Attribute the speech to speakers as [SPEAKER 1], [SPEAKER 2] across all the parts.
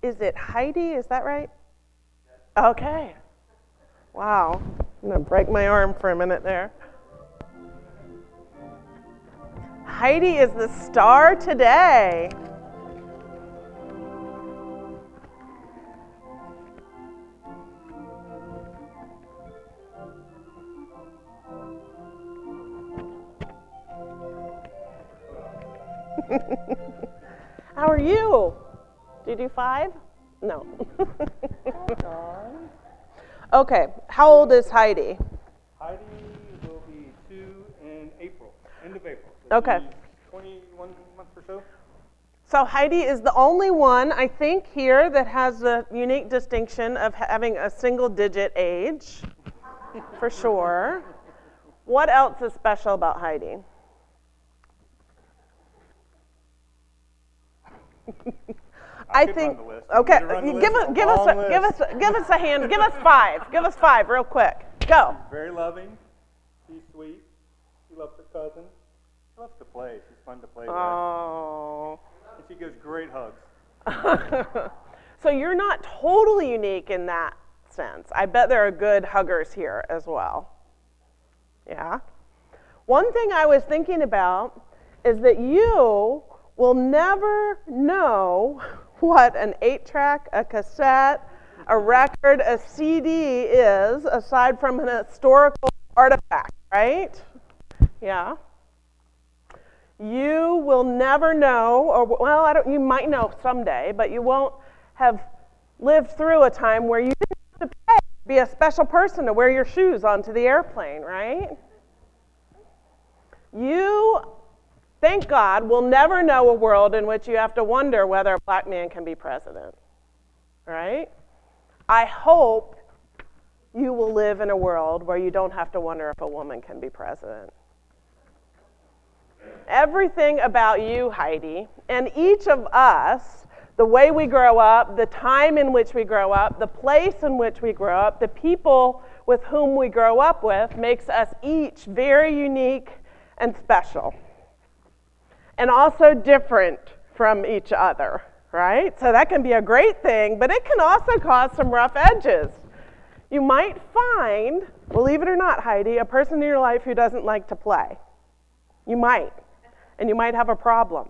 [SPEAKER 1] is it Heidi? Is that right? Okay. Wow. I'm going to break my arm for a minute there. Heidi is the star today. How are you? Do you do 5? No. Okay. How old is Heidi?
[SPEAKER 2] Heidi will be 2 in April, end of April.
[SPEAKER 1] So okay.
[SPEAKER 2] 21 months or so.
[SPEAKER 1] So Heidi is the only one, I think, here that has the unique distinction of having a single-digit age, for sure. What else is special about Heidi? I think. Okay, give us a hand. Give us 5. Give us 5 real quick. Go.
[SPEAKER 2] She's very loving. She's sweet. She loves her cousins. She loves to play. She's fun to play with. And she gives great hugs.
[SPEAKER 1] So you're not totally unique in that sense. I bet there are good huggers here as well. Yeah. One thing I was thinking about is that you will never know what an 8-track, a cassette, a record, a CD is, aside from an historical artifact, right? Yeah. You will never know, or well, you might know someday, but you won't have lived through a time where you didn't have to pay to be a special person to wear your shoes onto the airplane, right? You, thank God, will never know a world in which you have to wonder whether a black man can be president, right? I hope you will live in a world where you don't have to wonder if a woman can be president. Everything about you, Heidi, and each of us, the way we grow up, the time in which we grow up, the place in which we grow up, the people with whom we grow up with, makes us each very unique and special. And also different from each other, right? So that can be a great thing, but it can also cause some rough edges. You might find, believe it or not, Heidi, a person in your life who doesn't like to play. You might, and you might have a problem.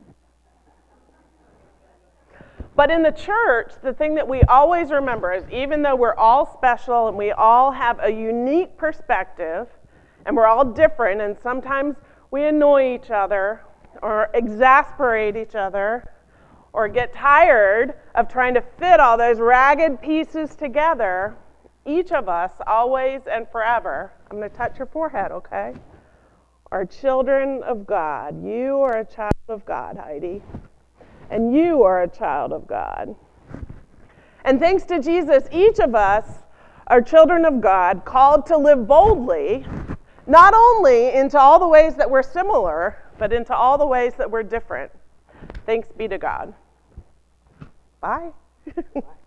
[SPEAKER 1] But in the church, the thing that we always remember is even though we're all special and we all have a unique perspective, and we're all different, and sometimes we annoy each other, or exasperate each other, or get tired of trying to fit all those ragged pieces together, each of us, always and forever, I'm going to touch your forehead, okay, are children of God. You are a child of God, Heidi. And you are a child of God. And thanks to Jesus, each of us are children of God, called to live boldly, not only into all the ways that we're similar, but into all the ways that we're different. Thanks be to God. Bye.